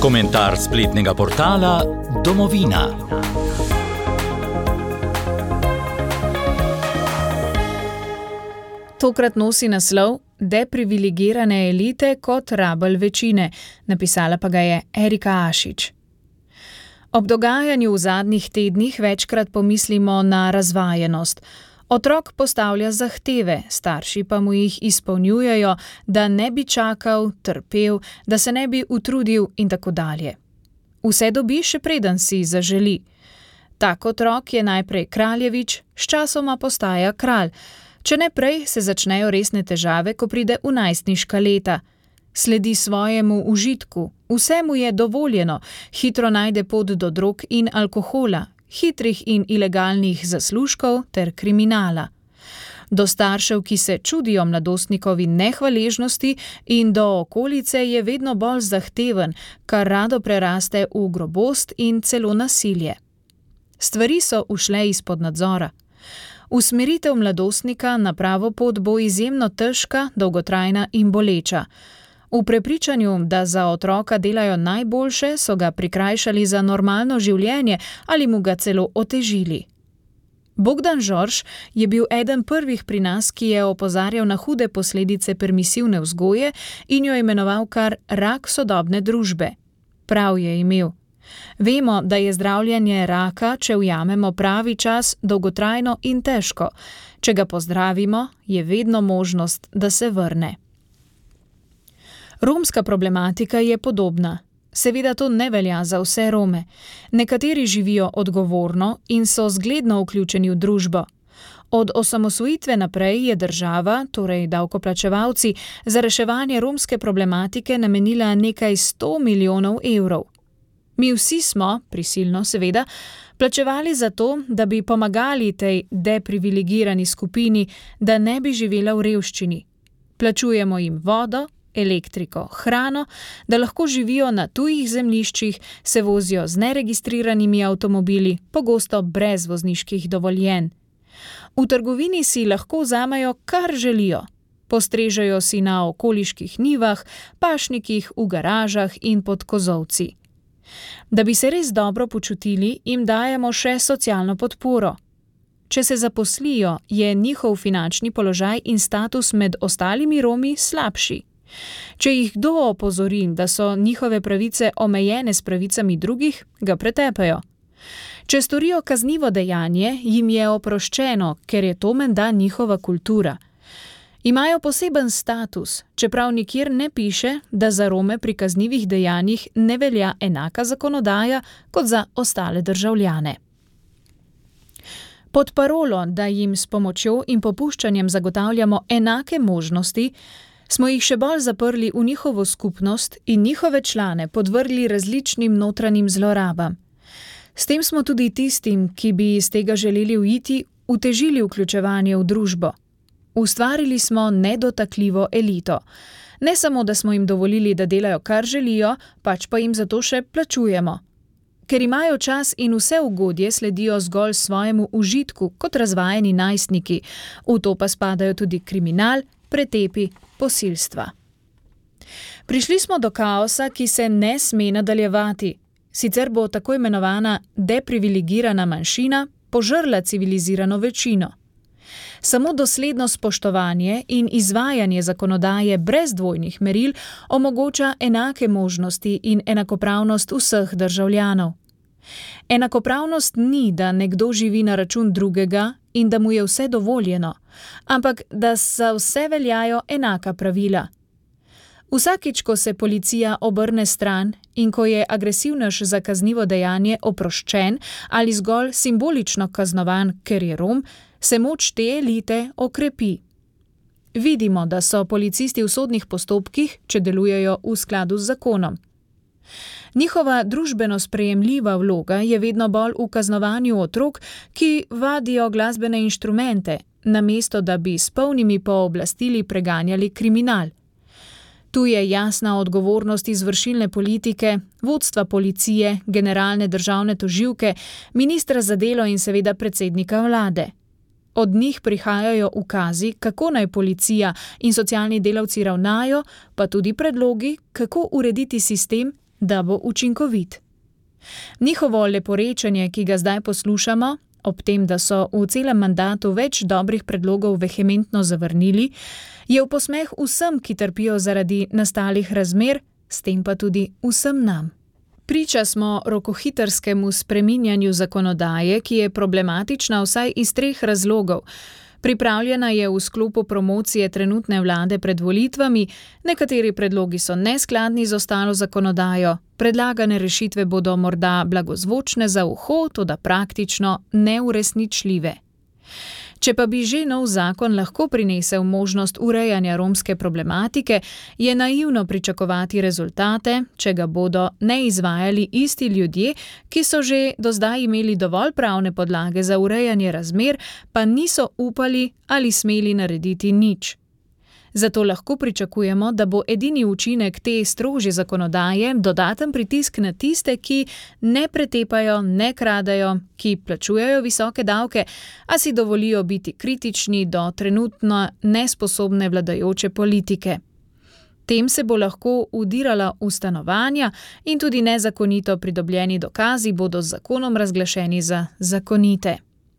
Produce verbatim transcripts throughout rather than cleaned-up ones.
Komentar spletnega portala Domovina. Tokrat nosi naslov Deprivilegirane elite kot rabelj večine, napisala pa ga je Erika Ašič. Ob dogajanju v zadnjih tednih večkrat pomislimo na razvajenost. Otrok postavlja zahteve, starši pa mu jih izpolnjujejo, da ne bi čakal, trpel, da se ne bi utrudil in tako dalje. Vse dobi, še preden si zaželi. Tak otrok je najprej kraljevič, sčasoma postaja kralj. Če ne prej, se začnejo resne težave, ko pride v najstniška leta. Sledi svojemu užitku, vse mu je dovoljeno, hitro najde pot do drog in alkohola, hitrih in ilegalnih zaslužkov ter kriminala. Do staršev, ki se čudijo mladostnikovi nehvaležnosti, in do okolice je vedno bolj zahteven, kar rado preraste v grobost in celo nasilje. Stvari so ušle izpod nadzora. Usmeritev mladostnika na pravo pot bo izjemno težka, dolgotrajna in boleča. V prepričanju, da za otroka delajo najboljše, so ga prikrajšali za normalno življenje ali mu ga celo otežili. Bogdan Žorž je bil eden prvih pri nas, ki je opozarjal na hude posledice permisivne vzgoje in jo imenoval kar rak sodobne družbe. Prav je imel. Vemo, da je zdravljenje raka, če ujamemo pravi čas, dolgotrajno in težko. Če ga pozdravimo, je vedno možnost, da se vrne. Romska problematika je podobna. Seveda to ne velja za vse Rome. Nekateri živijo odgovorno in so zgledno vključeni v družbo. Od osamosvojitve naprej je država, torej davkoplačevalci, za reševanje romske problematike namenila nekaj sto milijonov evrov. Mi vsi smo, prisilno seveda, plačevali za to, da bi pomagali tej deprivilegirani skupini, da ne bi živela v revščini. Plačujemo jim vodo, elektriko, hrano, da lahko živijo na tujih zemljiščih, se vozijo z neregistriranimi avtomobili, pogosto brez vozniških dovoljenj. V trgovini si lahko vzamejo, kar želijo. Postrežejo si na okoliških njivah, pašnikih, v garažah in pod kozolci. Da bi se res dobro počutili, jim dajemo še socialno podporo. Če se zaposlijo, je njihov finančni položaj in status med ostalimi Romi slabši. Če jih kdo opozori, da so njihove pravice omejene s pravicami drugih, ga pretepejo. Če storijo kaznivo dejanje, jim je oproščeno, ker je to menda njihova kultura. Imajo poseben status, čeprav nikjer ne piše, da za Rome pri kaznivih dejanjih ne velja enaka zakonodaja kot za ostale državljane. Pod parolo, da jim s pomočjo in popuščanjem zagotavljamo enake možnosti, smo jih še bolj zaprli v njihovo skupnost in njihove člane podvrgli različnim notranjim zlorabam. S tem smo tudi tistim, ki bi iz tega želeli uiti, utežili vključevanje v družbo. Ustvarili smo nedotakljivo elito. Ne samo, da smo jim dovolili, da delajo, kar želijo, pač pa jim zato še plačujemo. Ker imajo čas in vse ugodje, sledijo zgolj svojemu užitku kot razvajeni najstniki. V to pa spadajo tudi kriminal, pretepi, posilstva. Prišli smo do kaosa, ki se ne sme nadaljevati. Sicer bo tako imenovana deprivilegirana manjšina požrla civilizirano večino. Samo dosledno spoštovanje in izvajanje zakonodaje brez dvojnih meril omogoča enake možnosti in enakopravnost vseh državljanov. Enakopravnost ni, da nekdo živi na račun drugega in da mu je vse dovoljeno, ampak da za vse veljajo enaka pravila. Vsakič, ko se policija obrne stran in ko je agresivnež za kaznivo dejanje oproščen ali zgolj simbolično kaznovan, ker je Rom, se moč te elite okrepi. Vidimo, da so policisti v sodnih postopkih, če delujejo v skladu z zakonom. Njihova družbeno sprejemljiva vloga je vedno bolj v kaznovanju otrok, ki vadijo glasbene inštrumente, namesto da bi s polnimi pooblastili preganjali kriminal. Tu je jasna odgovornost izvršilne politike, vodstva policije, generalne državne tožilke, ministra za delo in seveda predsednika vlade. Od njih prihajajo ukazi, kako naj policija in socialni delavci ravnajo, pa tudi predlogi, kako urediti sistem, da bo učinkovit. Njihovo leporečenje, ki ga zdaj poslušamo, ob tem, da so v celem mandatu več dobrih predlogov vehementno zavrnili, je v posmeh vsem, ki trpijo zaradi nastalih razmer, s tem pa tudi vsem nam. Priča smo rokohitrskemu spreminjanju zakonodaje, ki je problematična vsaj iz treh razlogov. Pripravljena je v sklopu promocije trenutne vlade pred volitvami, nekateri predlogi so neskladni z ostalo zakonodajo, predlagane rešitve bodo morda blagozvočne za uho, toda praktično neuresničljive. Če pa bi že nov zakon lahko prinesel možnost urejanja romske problematike, je naivno pričakovati rezultate, če ga bodo ne izvajali isti ljudje, ki so že do zdaj imeli dovolj pravne podlage za urejanje razmer, pa niso upali ali smeli narediti nič. Zato lahko pričakujemo, da bo edini učinek te strožje zakonodaje dodaten pritisk na tiste, ki ne pretepajo, ne kradejo, ki plačujejo visoke davke, a si dovolijo biti kritični do trenutno nesposobne vladajoče politike. Tem se bo lahko vdirala v stanovanja in tudi nezakonito pridobljeni dokazi bodo z zakonom razglašeni za zakonite.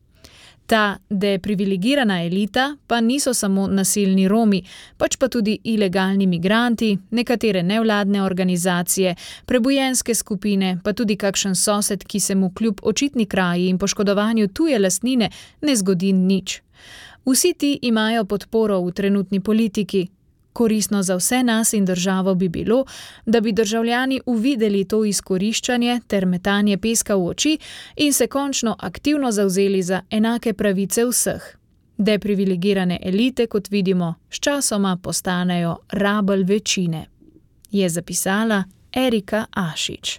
Ta deprivilegirana elita pa niso samo nasilni Romi, pač pa tudi ilegalni migranti, nekatere nevladne organizacije, prebujenske skupine, pa tudi kakšen sosed, ki se mu kljub očitni kraji in poškodovanju tuje lastnine ne zgodi nič. Vsi ti imajo podporo v trenutni politiki. Koristno za vse nas in državo bi bilo, da bi državljani uvideli to izkoriščanje ter metanje peska v oči in se končno aktivno zavzeli za enake pravice vseh. Deprivilegirane elite, kot vidimo, sčasoma postanejo rabelj večine, je zapisala Erika Ašič.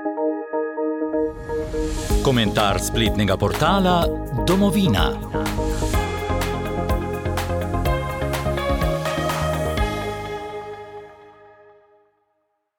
Komentar spletnega portala Domovina.